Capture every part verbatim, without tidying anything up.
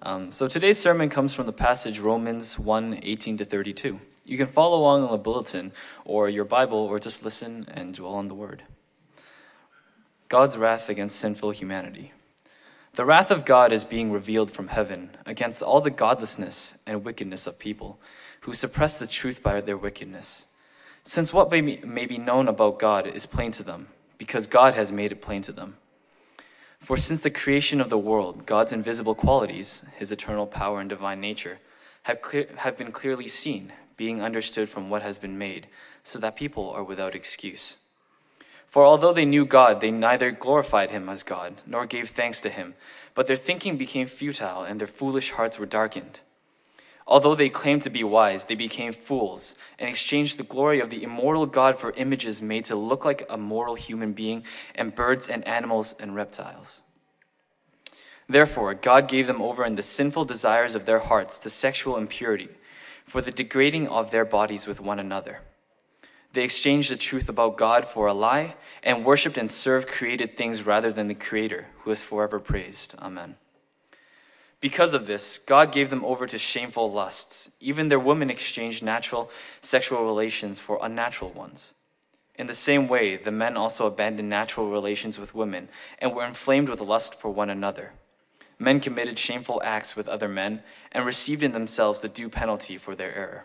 Um, so today's sermon comes from the passage Romans one, eighteen to thirty-two. You can follow along on the bulletin or your Bible, or just listen and dwell on the word. God's wrath against sinful humanity. The wrath of God is being revealed from heaven against all the godlessness and wickedness of people who suppress the truth by their wickedness. Since what may be, may be known about God is plain to them, because God has made it plain to them. For since the creation of the world, God's invisible qualities, his eternal power and divine nature, have, clear, have been clearly seen, being understood from what has been made, so that people are without excuse. For although they knew God, they neither glorified him as God, nor gave thanks to him, but their thinking became futile, and their foolish hearts were darkened. Although they claimed to be wise, they became fools, and exchanged the glory of the immortal God for images made to look like a mortal human being, and birds and animals and reptiles. Therefore, God gave them over in the sinful desires of their hearts to sexual impurity, for the degrading of their bodies with one another. They exchanged the truth about God for a lie, and worshipped and served created things rather than the Creator, who is forever praised. Amen. Because of this, God gave them over to shameful lusts. Even their women exchanged natural sexual relations for unnatural ones. In the same way, the men also abandoned natural relations with women, and were inflamed with lust for one another. Men committed shameful acts with other men, and received in themselves the due penalty for their error.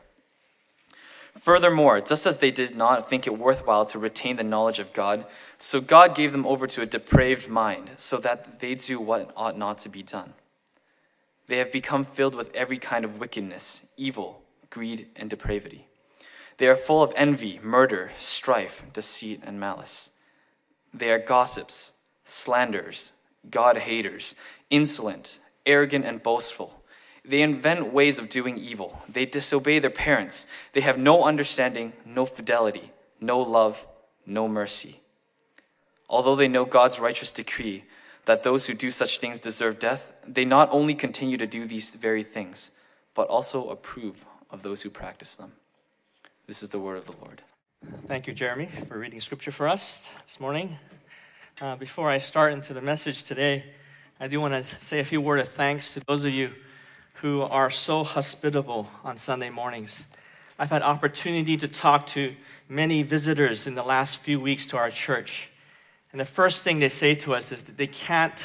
Furthermore, just as they did not think it worthwhile to retain the knowledge of God, so God gave them over to a depraved mind, so that they do what ought not to be done. They have become filled with every kind of wickedness, evil, greed, and depravity. They are full of envy, murder, strife, deceit, and malice. They are gossips, slanderers, God-haters, insolent, arrogant, and boastful. They invent ways of doing evil. They disobey their parents. They have no understanding, no fidelity, no love, no mercy. Although they know God's righteous decree that those who do such things deserve death, they not only continue to do these very things, but also approve of those who practice them. This is the word of the Lord. Thank you, Jeremy, for reading scripture for us this morning. Uh, before I start into the message today, I do want to say a few words of thanks to those of you who are so hospitable on Sunday mornings. I've had opportunity to talk to many visitors in the last few weeks to our church. And the first thing they say to us is that they can't,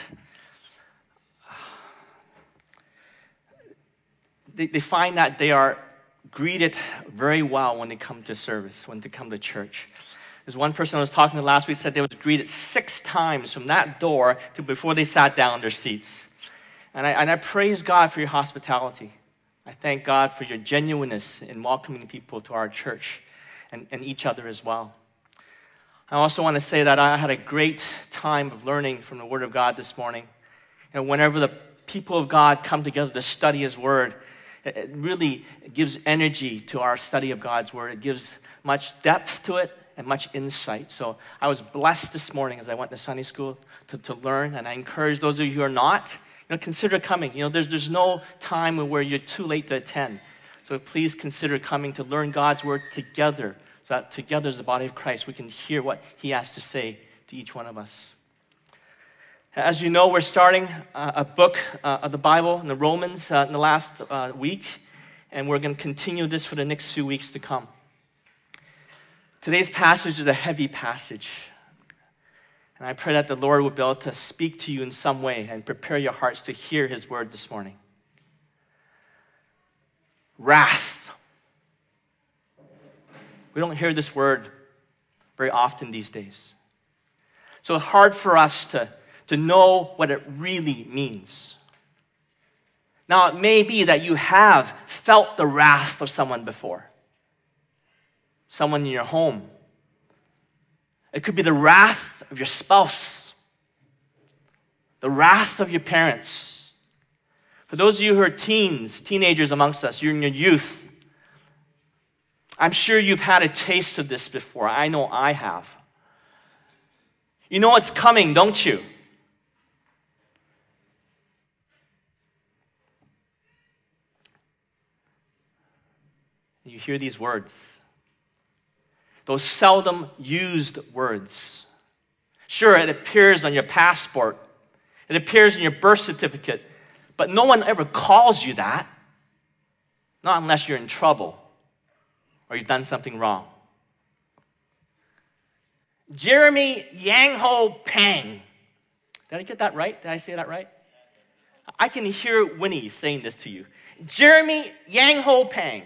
they, they find that they are greeted very well when they come to service, when they come to church. There's one person I was talking to last week said they was greeted six times from that door to before they sat down in their seats. And I, and I praise God for your hospitality. I thank God for your genuineness in welcoming people to our church and, and each other as well. I also want to say that I had a great time of learning from the Word of God this morning. And whenever the people of God come together to study His Word, it really gives energy to our study of God's Word. It gives much depth to it and much insight. So I was blessed this morning as I went to Sunday school to, to learn. And I encourage those of you who are not, you know, consider coming. You know, there's, there's no time where you're too late to attend. So please consider coming to learn God's Word together. So that together as the body of Christ, we can hear what He has to say to each one of us. As you know, we're starting uh, a book uh, of the Bible in the Romans uh, in the last uh, week, and we're going to continue this for the next few weeks to come. Today's passage is a heavy passage, and I pray that the Lord will be able to speak to you in some way and prepare your hearts to hear His word this morning. Wrath. We don't hear this word very often these days. So it's hard for us to, to know what it really means. Now, it may be that you have felt the wrath of someone before. Someone in your home. It could be the wrath of your spouse. The wrath of your parents. For those of you who are teens, teenagers amongst us, you're in your youth, I'm sure you've had a taste of this before. I know I have. You know what's coming, don't you? You hear these words. Those seldom used words. Sure, it appears on your passport. It appears in your birth certificate. But no one ever calls you that. Not unless you're in trouble or you've done something wrong. Jeremy Yang Ho Pang. Did I get that right? Did I say that right? I can hear Winnie saying this to you. Jeremy Yang Ho Pang.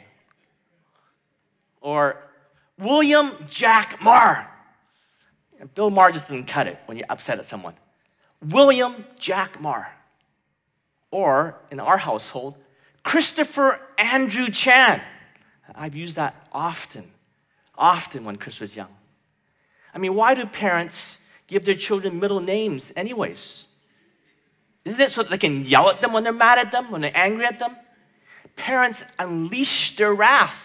Or William Jack Marr. Bill Maher just doesn't cut it when you're upset at someone. William Jack Marr. Or, in our household, Christopher Andrew Chan. I've used that often, often when Chris was young. I mean, why do parents give their children middle names anyways? Isn't it so that they can yell at them when they're mad at them, when they're angry at them? Parents unleash their wrath.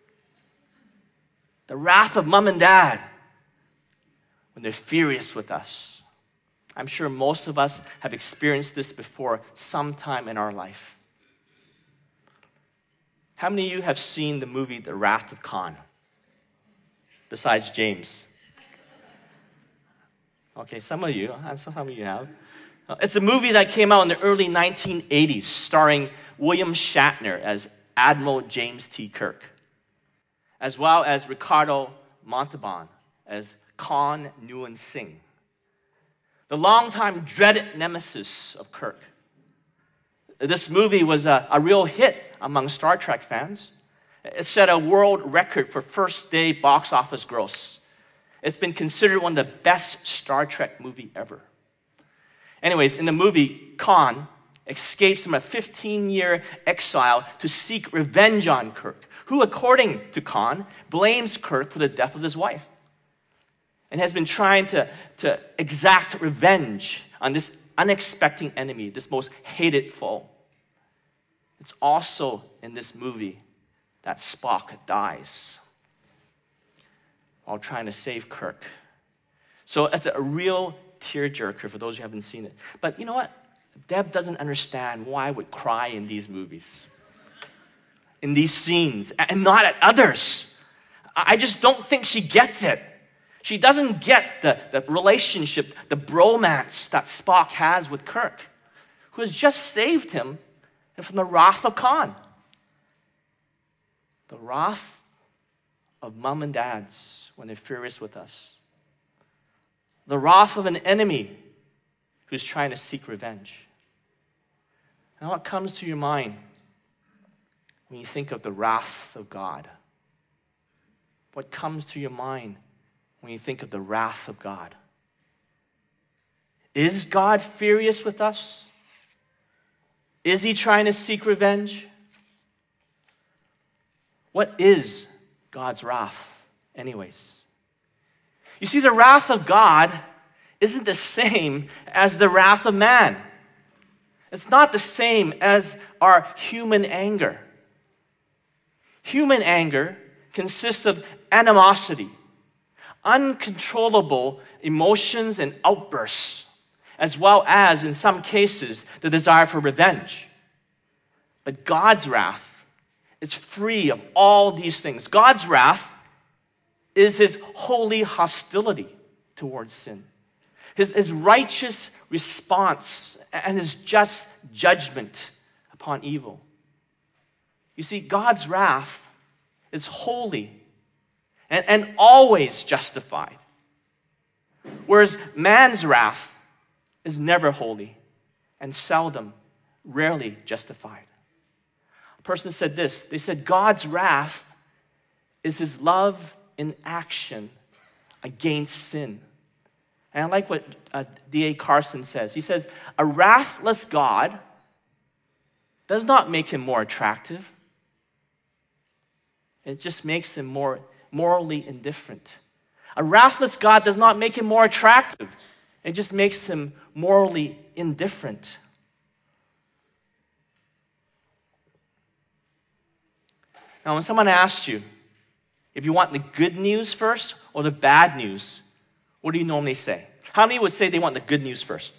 The wrath of mom and dad when they're furious with us. I'm sure most of us have experienced this before sometime in our life. How many of you have seen the movie The Wrath of Khan? Besides James. Okay, some of you, some of you have. It's a movie that came out in the early nineteen eighties, starring William Shatner as Admiral James T. Kirk, as well as Ricardo Montalban as Khan Noonien Singh, the longtime dreaded nemesis of Kirk. This movie was a, a real hit among Star Trek fans. It set a world record for first-day box office gross. It's been considered one of the best Star Trek movie ever. Anyways, in the movie, Khan escapes from a fifteen-year exile to seek revenge on Kirk, who, according to Khan, blames Kirk for the death of his wife and has been trying to, to exact revenge on this unexpected enemy, this most hated foe. It's also in this movie that Spock dies while trying to save Kirk. So it's a real tearjerker for those who haven't seen it. But you know what? Deb doesn't understand why I would cry in these movies, in these scenes, and not at others. I just don't think she gets it. She doesn't get the, the relationship, the bromance that Spock has with Kirk, who has just saved him from the wrath of Khan. The wrath of mom and dads when they're furious with us. The wrath of an enemy who's trying to seek revenge. Now, what comes to your mind when you think of the wrath of God? What comes to your mind when you think of the wrath of God? Is God furious with us? Is he trying to seek revenge? What is God's wrath, anyways? You see, the wrath of God isn't the same as the wrath of man. It's not the same as our human anger. Human anger consists of animosity, uncontrollable emotions and outbursts, as well as, in some cases, the desire for revenge. But God's wrath is free of all these things. God's wrath is his holy hostility towards sin, his, his righteous response, and his just judgment upon evil. You see, God's wrath is holy and, and always justified, whereas man's wrath is never holy and seldom, rarely justified. A person said this. They said, God's wrath is his love in action against sin. And I like what uh, D A Carson says. He says, a wrathless God does not make him more attractive. It just makes him more morally indifferent. A wrathless God does not make him more attractive. It just makes him morally indifferent. Now, when someone asks you if you want the good news first or the bad news, what do you normally say? How many would say they want the good news first?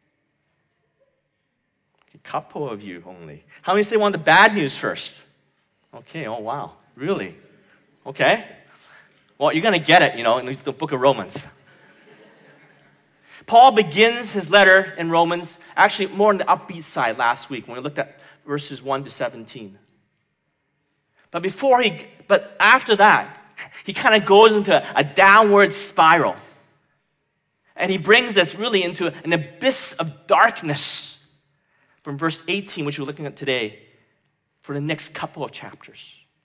A couple of you only. How many say they want the bad news first? Okay, oh wow, really? Okay. Well, you're going to get it, you know, in the book of Romans. Paul begins his letter in Romans, actually more on the upbeat side last week when we looked at verses one to seventeen. But before he, but after that, he kind of goes into a downward spiral. And he brings us really into an abyss of darkness from verse eighteen, which we're looking at today, for the next couple of chapters.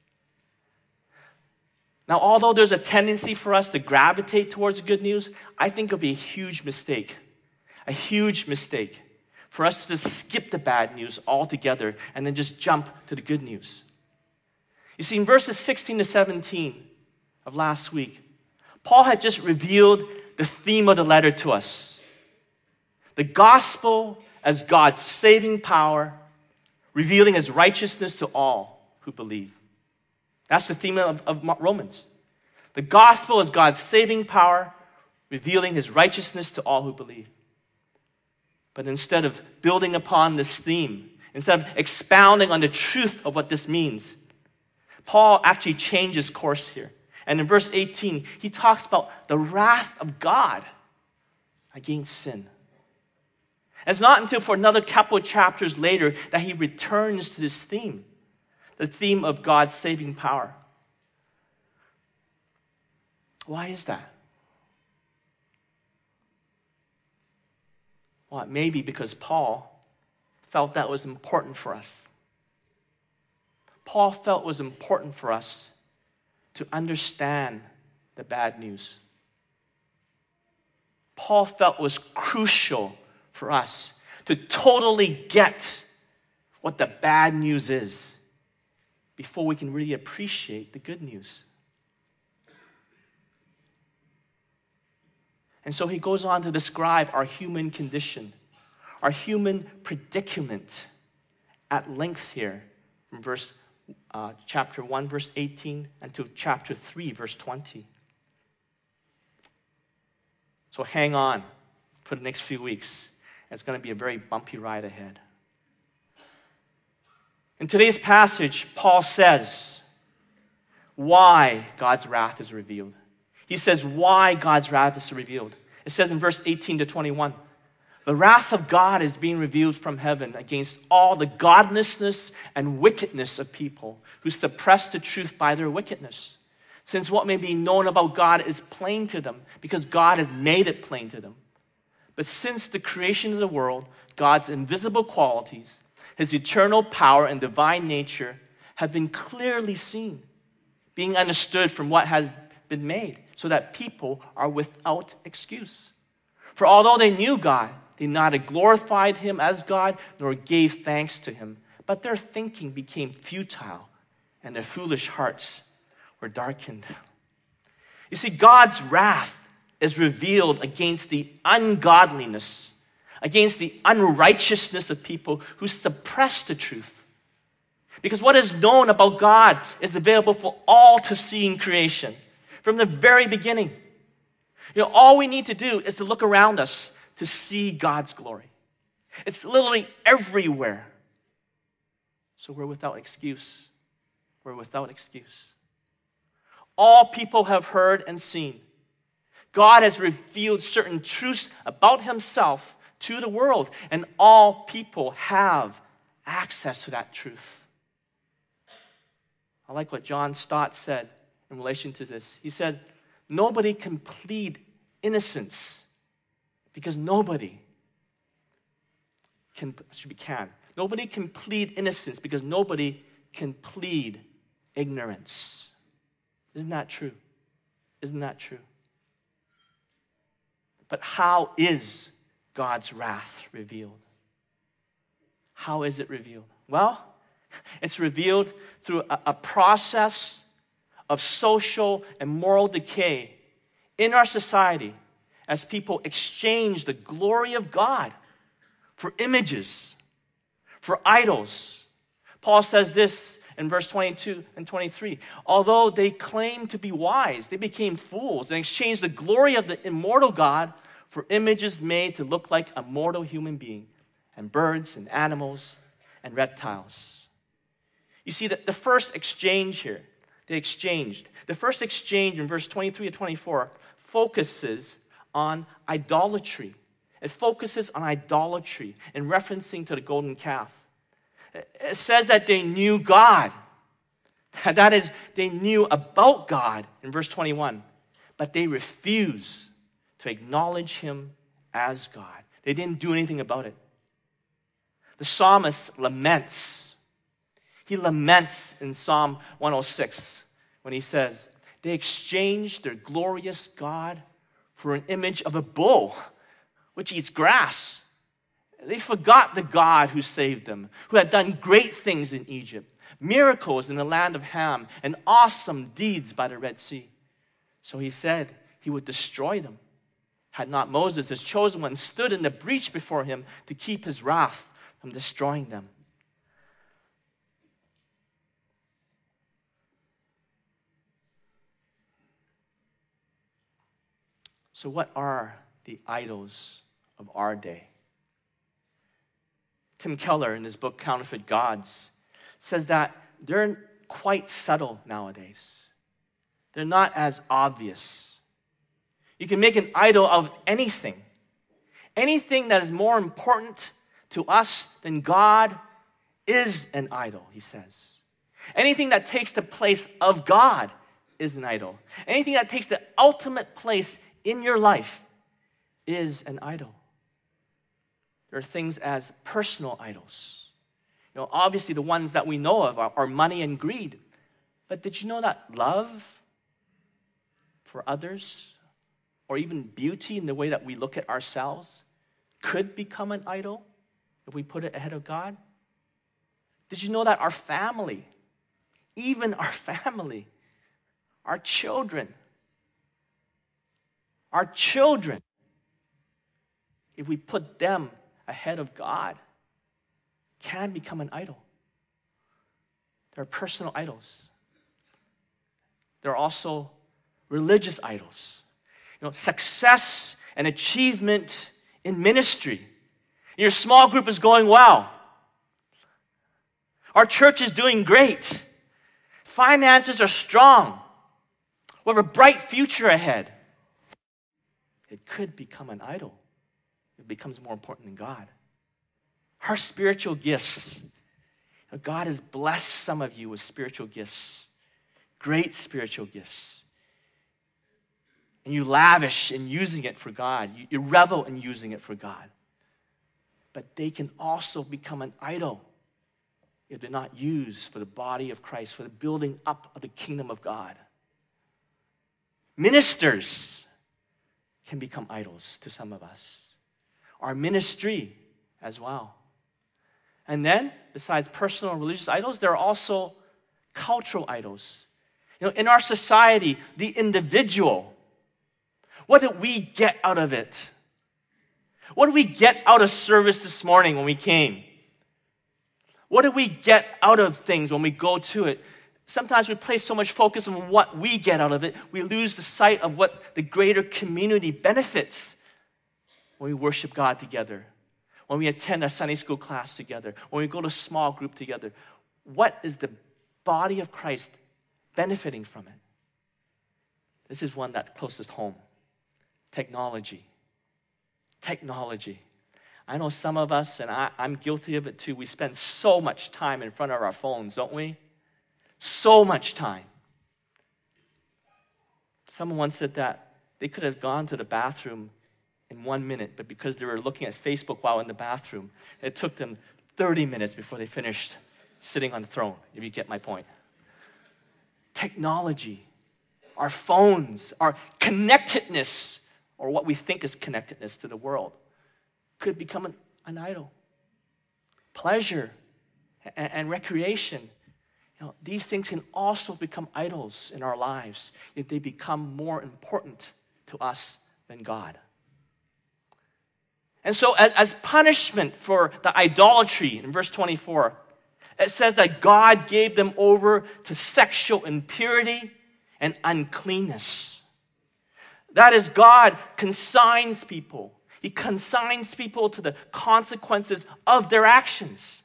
Now, although there's a tendency for us to gravitate towards good news, I think it would be a huge mistake, a huge mistake for us to skip the bad news altogether and then just jump to the good news. You see, in verses sixteen to seventeen of last week, Paul had just revealed the theme of the letter to us. The gospel as God's saving power, revealing his righteousness to all who believe. That's the theme of, of Romans. The gospel is God's saving power, revealing his righteousness to all who believe. But instead of building upon this theme, instead of expounding on the truth of what this means, Paul actually changes course here. And in verse eighteen, he talks about the wrath of God against sin. And it's not until for another couple of chapters later that he returns to this theme. The theme of God's saving power. Why is that? Well, it may be because Paul felt that was important for us. Paul felt it was important for us to understand the bad news. Paul felt it was crucial for us to totally get what the bad news is before we can really appreciate the good news. And so he goes on to describe our human condition, our human predicament at length here from verse uh, chapter one, verse eighteen, and to chapter three, verse twenty. So hang on for the next few weeks. It's going to be a very bumpy ride ahead. In today's passage, Paul says why God's wrath is revealed. He says why God's wrath is revealed. It says in verse eighteen to twenty-one, the wrath of God is being revealed from heaven against all the godlessness and wickedness of people who suppress the truth by their wickedness. Since what may be known about God is plain to them, because God has made it plain to them. But since the creation of the world, God's invisible qualities, his eternal power and divine nature have been clearly seen, being understood from what has been made, so that people are without excuse. For although they knew God, they neither glorified him as God nor gave thanks to him, but their thinking became futile and their foolish hearts were darkened. You see, God's wrath is revealed against the ungodliness, against the unrighteousness of people who suppress the truth. Because what is known about God is available for all to see in creation from the very beginning. You know, all we need to do is to look around us to see God's glory. It's literally everywhere. So we're without excuse. We're without excuse. All people have heard and seen. God has revealed certain truths about himself to the world, and all people have access to that truth. I like what John Stott said in relation to this. He said, nobody can plead innocence because nobody can, should be can. Nobody can plead innocence because nobody can plead ignorance. Isn't that true? Isn't that true? But how is God's wrath revealed? How is it revealed? Well, it's revealed through a, a process of social and moral decay in our society as people exchange the glory of God for images, for idols. Paul says this in verse twenty-two and twenty-three. Although they claimed to be wise, they became fools and exchanged the glory of the immortal God for images made to look like a mortal human being, and birds and animals and reptiles. You see, that the first exchange here, they exchanged. The first exchange in verse twenty-three to twenty-four focuses on idolatry. It focuses on idolatry in referencing to the golden calf. It says that they knew God. That is, they knew about God in verse twenty-one. But they refused to acknowledge him as God. They didn't do anything about it. The psalmist laments. He laments in Psalm one oh six when he says, they exchanged their glorious God for an image of a bull, which eats grass. They forgot the God who saved them, who had done great things in Egypt, miracles in the land of Ham, and awesome deeds by the Red Sea. So he said he would destroy them, had not Moses, his chosen one, stood in the breach before him to keep his wrath from destroying them. So what are the idols of our day? Tim Keller, in his book Counterfeit Gods, says that they're quite subtle nowadays. They're not as obvious. You can make an idol of anything. Anything that is more important to us than God is an idol, he says. Anything that takes the place of God is an idol. Anything that takes the ultimate place in your life is an idol. There are things as personal idols. You know, obviously the ones that we know of are, are money and greed. But did you know that love for others, or even beauty in the way that we look at ourselves, could become an idol if we put it ahead of God? Did you know that our family, even our family, our children, our children, if we put them ahead of God, can become an idol? There are personal idols. There are also religious idols. You know, success and achievement in ministry. Your small group is going well. Our church is doing great. Finances are strong. We have a bright future ahead. It could become an idol. It becomes more important than God. Our spiritual gifts. God has blessed some of you with spiritual gifts. Great spiritual gifts. And you lavish in using it for God. You, you revel in using it for God. But they can also become an idol if they're not used for the body of Christ, for the building up of the kingdom of God. Ministers can become idols to some of us. Our ministry as well. And then, besides personal and religious idols, there are also cultural idols. You know, in our society, the individual, what did we get out of it? What did we get out of service this morning when we came? What did we get out of things when we go to it? Sometimes we place so much focus on what we get out of it, we lose the sight of what the greater community benefits when we worship God together, when we attend a Sunday school class together, when we go to a small group together. What is the body of Christ benefiting from it? This is one that's closest home. Technology. Technology. I know some of us, and I, I'm guilty of it too, we spend so much time in front of our phones, don't we? So much time. Someone once said that they could have gone to the bathroom in one minute, but because they were looking at Facebook while in the bathroom, it took them thirty minutes before they finished sitting on the throne, if you get my point. Technology, our phones, our connectedness, or what we think is connectedness to the world, could become an, an idol. Pleasure and, and recreation. You know, these things can also become idols in our lives if they become more important to us than God. And so as, as punishment for the idolatry, in verse twenty-four, it says that God gave them over to sexual impurity and uncleanness. That is, God consigns people. He consigns people to the consequences of their actions.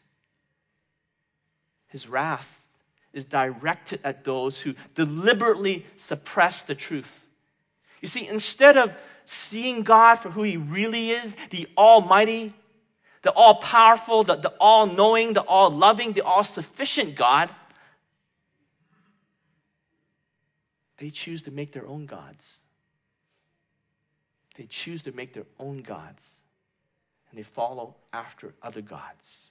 His wrath is directed at those who deliberately suppress the truth. You see, instead of seeing God for who He really is, the Almighty, the all-powerful, the, the all-knowing, the all-loving, the all-sufficient God, they choose to make their own gods. They choose to make their own gods, and they follow after other gods.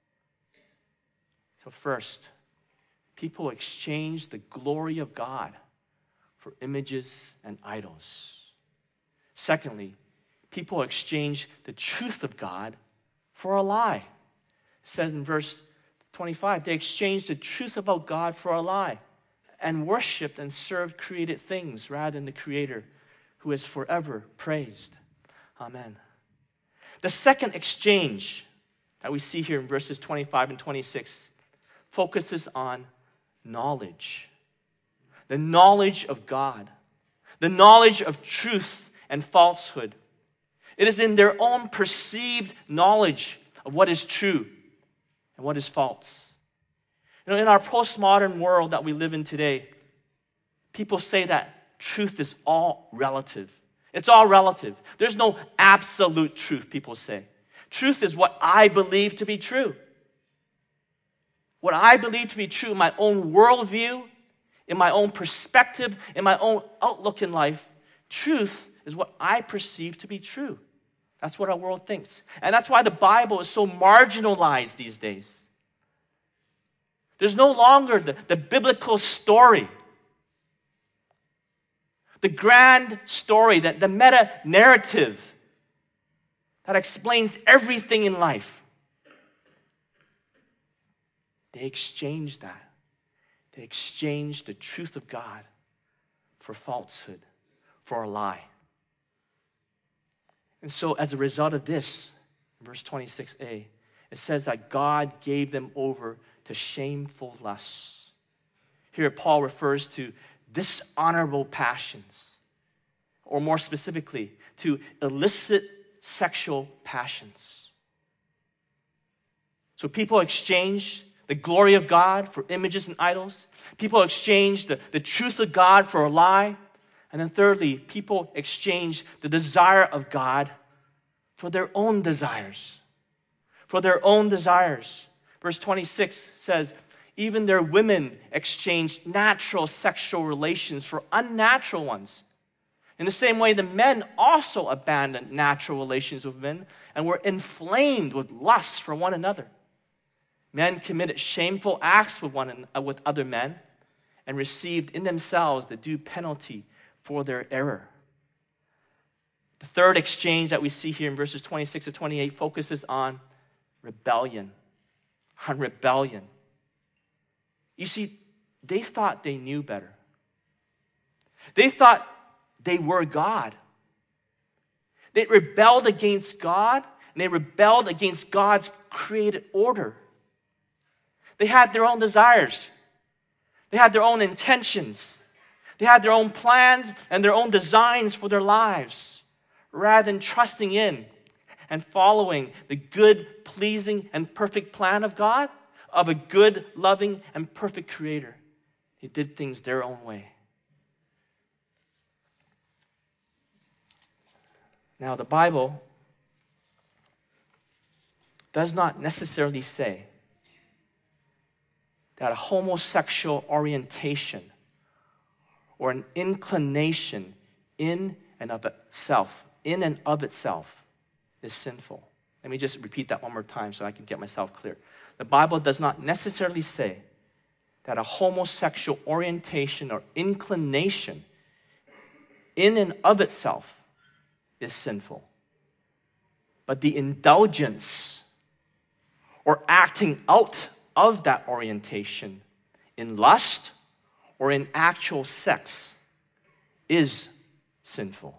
So first, people exchange the glory of God for images and idols. Secondly, people exchange the truth of God for a lie. It says in verse twenty-five, they exchanged the truth about God for a lie and worshiped and served created things rather than the Creator who is forever praised. Amen. The second exchange that we see here in verses twenty-five and twenty-six focuses on knowledge. The knowledge of God. The knowledge of truth and falsehood. It is in their own perceived knowledge of what is true and what is false. You know, in our postmodern world that we live in today, people say that truth is all relative. It's all relative. There's no absolute truth, people say. Truth is what I believe to be true. What I believe to be true in my own worldview, in my own perspective, in my own outlook in life, truth is what I perceive to be true. That's what our world thinks. And that's why the Bible is so marginalized these days. There's no longer the, the biblical story. The grand story, the, the meta-narrative that explains everything in life. They exchange that. They exchange the truth of God for falsehood, for a lie. And so as a result of this, verse twenty-six a, it says that God gave them over to shameful lusts. Here Paul refers to dishonorable passions, or more specifically, to illicit sexual passions. So people exchange the glory of God for images and idols. People exchange the, the truth of God for a lie. And then thirdly, people exchange the desire of God for their own desires. For their own desires. Verse twenty-six says, even their women exchanged natural sexual relations for unnatural ones. In the same way, the men also abandoned natural relations with men and were inflamed with lust for one another. Men committed shameful acts with one with other men and received in themselves the due penalty for their error. The third exchange that we see here in verses twenty-six to twenty-eight focuses on rebellion. On rebellion. You see, they thought they knew better. They thought they were God. They rebelled against God, and they rebelled against God's created order. They had their own desires. They had their own intentions. They had their own plans and their own designs for their lives, rather than trusting in and following the good, pleasing, and perfect plan of God, of a good, loving, and perfect Creator. They did things their own way. Now, the Bible does not necessarily say that a homosexual orientation or an inclination in and of itself, in and of itself, is sinful. Let me just repeat that one more time so I can get myself clear. The Bible does not necessarily say that a homosexual orientation or inclination in and of itself is sinful. But the indulgence or acting out of that orientation in lust or in actual sex is sinful.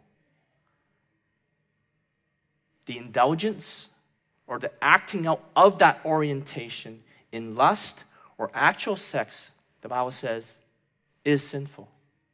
The indulgence or the acting out of that orientation in lust or actual sex, the Bible says, is sinful.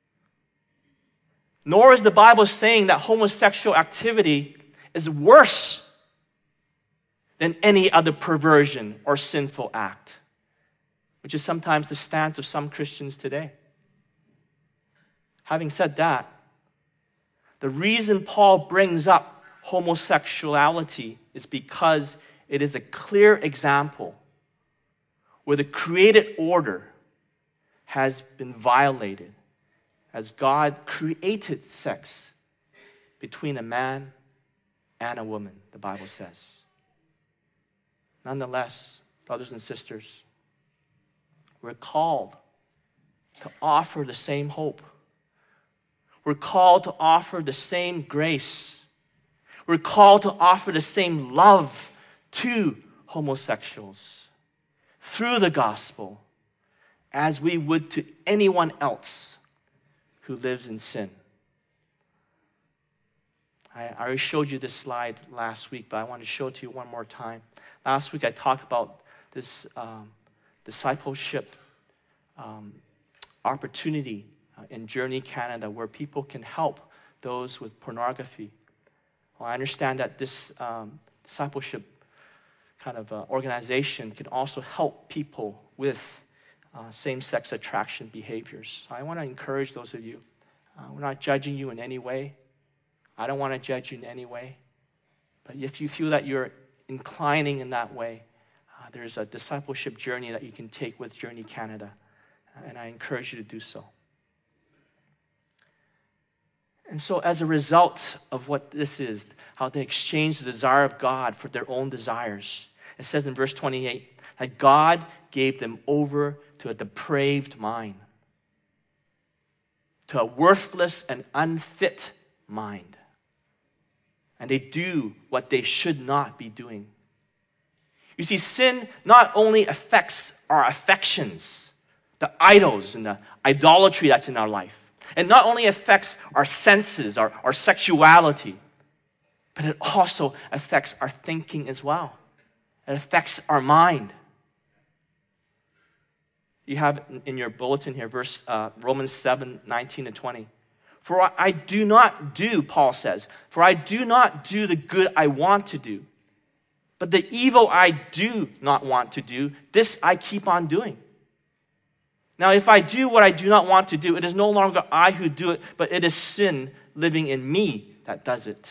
Nor is the Bible saying that homosexual activity is worse than any other perversion or sinful act, which is sometimes the stance of some Christians today. Having said that, The reason Paul brings up homosexuality is because it is a clear example where the created order has been violated as God created sex between a man and a woman, the Bible says. Nonetheless, brothers and sisters, we're called to offer the same hope. We're called to offer the same grace. We're called to offer the same love to homosexuals through the gospel as we would to anyone else who lives in sin. I already showed you this slide last week, but I want to show it to you one more time. Last week I talked about this um, discipleship um, opportunity uh, in Journey Canada where people can help those with pornography. Well, I understand that this um, discipleship kind of uh, organization can also help people with uh, same-sex attraction behaviors. So I want to encourage those of you. Uh, we're not judging you in any way. I don't want to judge you in any way. But if you feel that you're inclining in that way, uh, there's a discipleship journey that you can take with Journey Canada. Uh, and I encourage you to do so. And so as a result of what this is, how they exchange the desire of God for their own desires, it says in verse twenty-eight that God gave them over to a depraved mind, to a worthless and unfit mind. And they do what they should not be doing. You see, sin not only affects our affections, the idols and the idolatry that's in our life. It not only affects our senses, our, our sexuality, but it also affects our thinking as well. It affects our mind. You have in your bulletin here, verse uh, Romans seven, nineteen and twenty. For I, I do not do, Paul says, for I do not do the good I want to do, but the evil I do not want to do, this I keep on doing. Now, if I do what I do not want to do, it is no longer I who do it, but it is sin living in me that does it.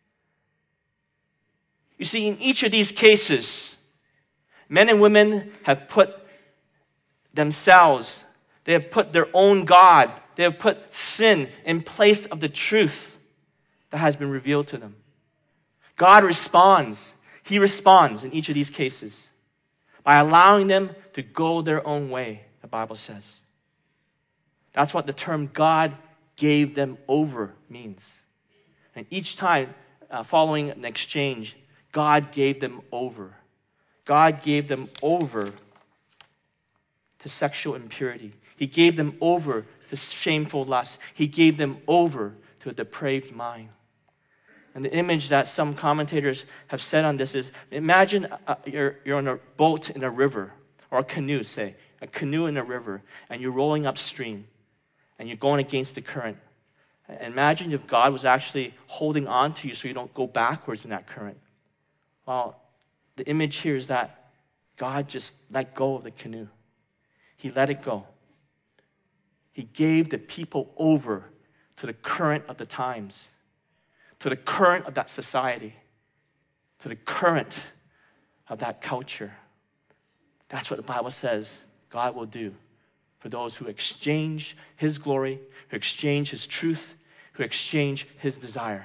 You see, in each of these cases, men and women have put themselves, they have put their own God, they have put sin in place of the truth that has been revealed to them. God responds. He responds in each of these cases by allowing them to go their own way, the Bible says. That's what the term God gave them over means. And each time uh, following an exchange, God gave them over. God gave them over to sexual impurity. He gave them over to shameful lust. He gave them over to a depraved mind. And the image that some commentators have said on this is, imagine uh, you're, you're on a boat in a river, or a canoe, say, a canoe in a river, and you're rolling upstream, and you're going against the current. And imagine if God was actually holding on to you so you don't go backwards in that current. Well, the image here is that God just let go of the canoe. He let it go. He gave the people over to the current of the times, to the current of that society, to the current of that culture. That's what the Bible says God will do for those who exchange His glory, who exchange His truth, who exchange His desire.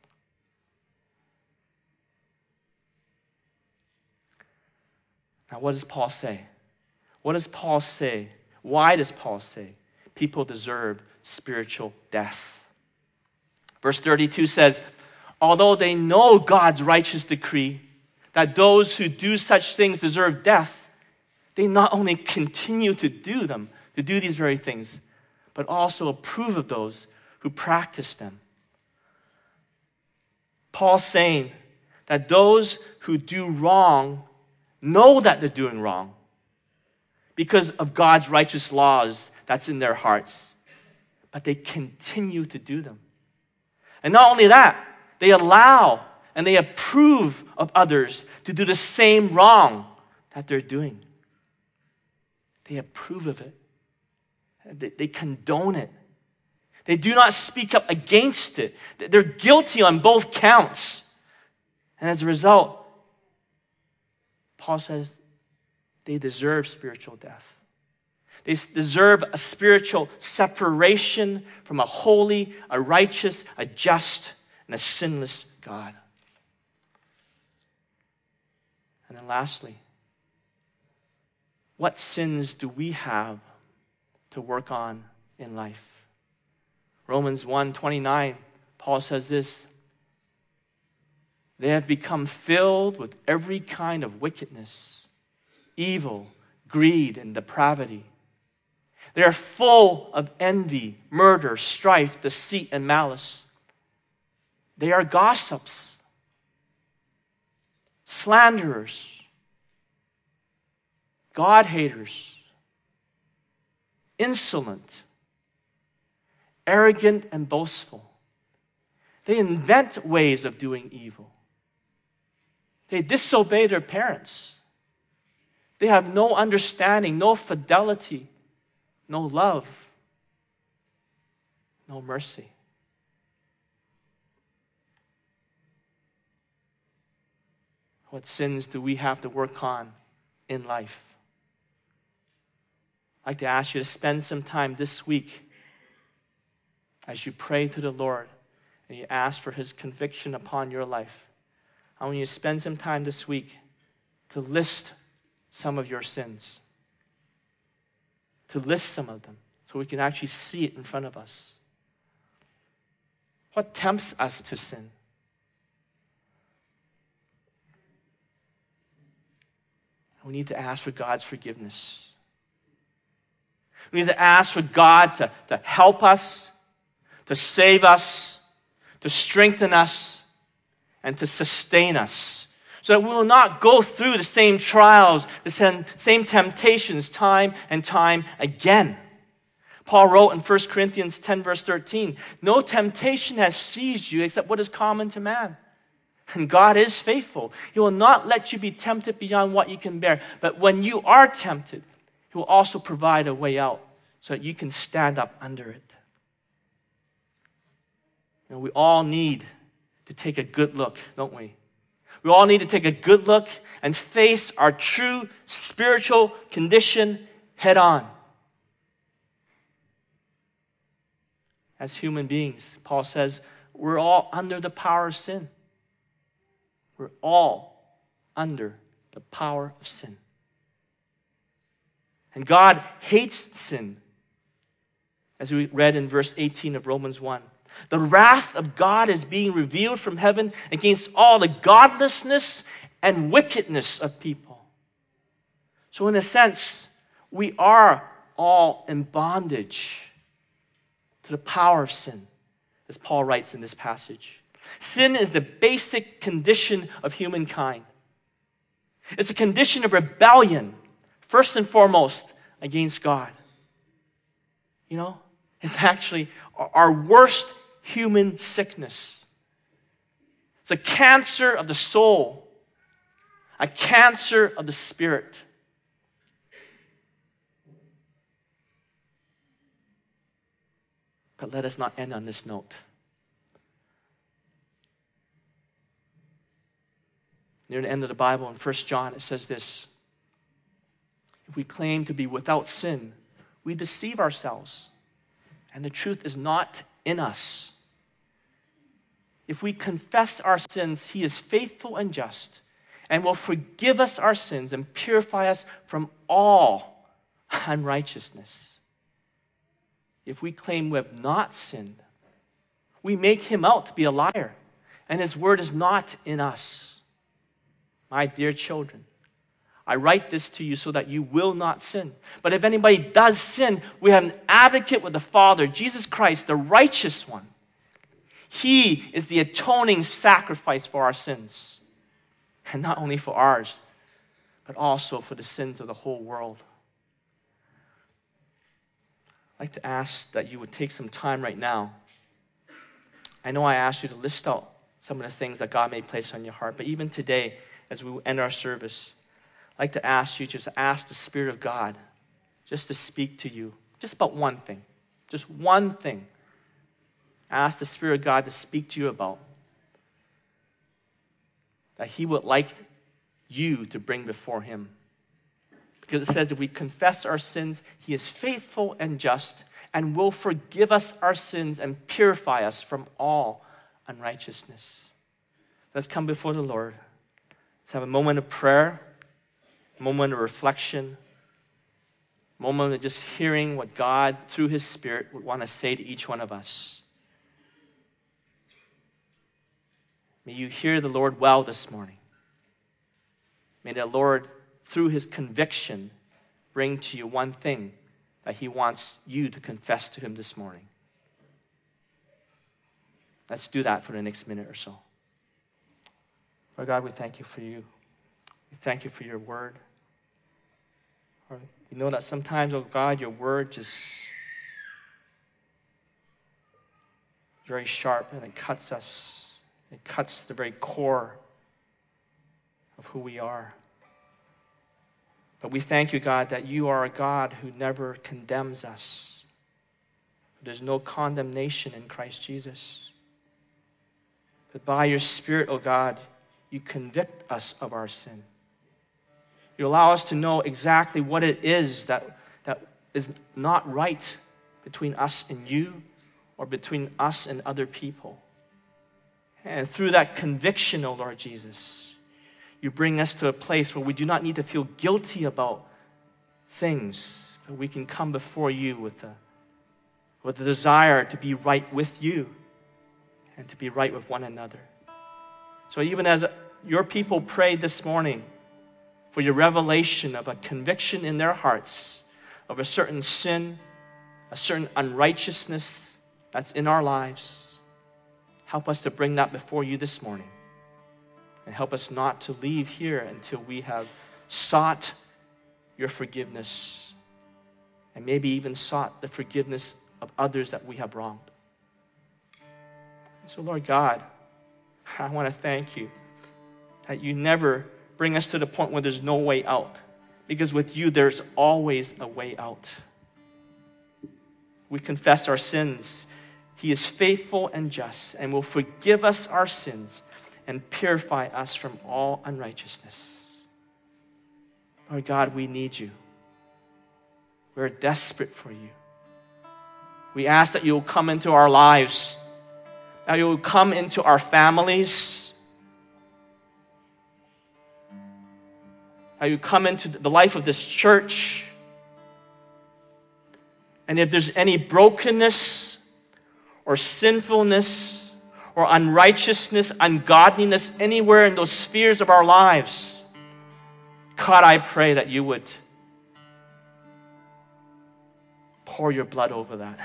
Now, what does Paul say? What does Paul say? Why does Paul say people deserve spiritual death? Verse thirty-two says, although they know God's righteous decree that those who do such things deserve death, they not only continue to do them, to do these very things, but also approve of those who practice them. Paul's saying that those who do wrong know that they're doing wrong because of God's righteous laws that's in their hearts, but they continue to do them. And not only that, they allow and they approve of others to do the same wrong that they're doing. They approve of it. They, they condone it. They do not speak up against it. They're guilty on both counts. And as a result, Paul says they deserve spiritual death. They deserve a spiritual separation from a holy, a righteous, a just, and a sinless God. And then lastly, what sins do we have to work on in life? Romans one twenty-nine, Paul says this, they have become filled with every kind of wickedness, evil, greed, and depravity. They are full of envy, murder, strife, deceit, and malice. They are gossips, slanderers, God-haters, insolent, arrogant, and boastful. They invent ways of doing evil. They disobey their parents. They have no understanding, no fidelity, no love, no mercy. What sins do we have to work on in life? I'd like to ask you to spend some time this week as you pray to the Lord and you ask for His conviction upon your life. I want you to spend some time this week to list some of your sins. To list some of them so we can actually see it in front of us. What tempts us to sin? We need to ask for God's forgiveness. We need to ask for God to, to help us, to save us, to strengthen us, and to sustain us, so that we will not go through the same trials, the same, same temptations time and time again. Paul wrote in First Corinthians ten, verse thirteen, no temptation has seized you except what is common to man. And God is faithful. He will not let you be tempted beyond what you can bear. But when you are tempted, He will also provide a way out so that you can stand up under it. You know, we all need to take a good look, don't we? We all need to take a good look and face our true spiritual condition head on. As human beings, Paul says, we're all under the power of sin. We're all under the power of sin. And God hates sin, as we read in verse eighteen of Romans one. The wrath of God is being revealed from heaven against all the godlessness and wickedness of people. So in a sense, we are all in bondage to the power of sin, as Paul writes in this passage. Sin is the basic condition of humankind. It's a condition of rebellion, first and foremost, against God. You know, it's actually our worst human sickness. It's a cancer of the soul, a cancer of the spirit. But let us not end on this note. Near the end of the Bible in First John, it says this: if we claim to be without sin, we deceive ourselves, and the truth is not in us. If we confess our sins, He is faithful and just and will forgive us our sins and purify us from all unrighteousness. If we claim we have not sinned, we make Him out to be a liar, and His word is not in us. My dear children, I write this to you so that you will not sin. But if anybody does sin, we have an advocate with the Father, Jesus Christ, the righteous one. He is the atoning sacrifice for our sins. And not only for ours, but also for the sins of the whole world. I'd like to ask that you would take some time right now. I know I asked you to list out some of the things that God may place on your heart, but even today, as we end our service, I'd like to ask you to just ask the Spirit of God just to speak to you, just about one thing, just one thing ask the Spirit of God to speak to you about, that He would like you to bring before Him. Because it says if we confess our sins, He is faithful and just and will forgive us our sins and purify us from all unrighteousness. Let's come before the Lord. Let's have a moment of prayer, a moment of reflection, a moment of just hearing what God, through His Spirit, would want to say to each one of us. May you hear the Lord well this morning. May the Lord, through His conviction, bring to you one thing that He wants you to confess to Him this morning. Let's do that for the next minute or so. Lord God, we thank You for You. We thank You for Your word. Lord, you know that sometimes, oh God, Your word just very sharp and it cuts us. It cuts the very core of who we are. But we thank You, God, that You are a God who never condemns us. There's no condemnation in Christ Jesus. But by Your Spirit, oh God, You convict us of our sin. You allow us to know exactly what it is that, that is not right between us and You or between us and other people. And through that conviction, oh Lord Jesus, You bring us to a place where we do not need to feel guilty about things, but we can come before You with the, with the desire to be right with You and to be right with one another. So even as Your people prayed this morning for Your revelation of a conviction in their hearts of a certain sin, a certain unrighteousness that's in our lives, help us to bring that before You this morning. And help us not to leave here until we have sought Your forgiveness and maybe even sought the forgiveness of others that we have wronged. So Lord God, I want to thank You that You never bring us to the point where there's no way out. Because with You, there's always a way out. We confess our sins. He is faithful and just and will forgive us our sins and purify us from all unrighteousness. Lord God, we need You. We're desperate for You. We ask that You will come into our lives, that You will come into our families, that You come into the life of this church. And if there's any brokenness or sinfulness or unrighteousness, ungodliness anywhere in those spheres of our lives, God, I pray that You would pour Your blood over that.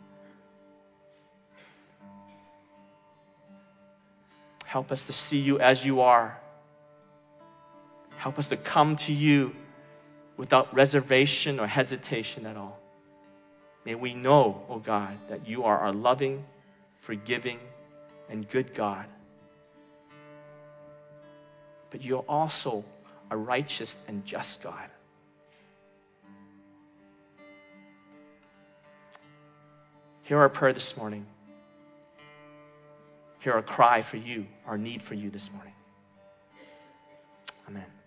Help us to see You as You are. Help us to come to You without reservation or hesitation at all. May we know, oh God, that You are our loving, forgiving, and good God. But You are also a righteous and just God. Hear our prayer this morning. Hear our cry for You, our need for You this morning. Amen.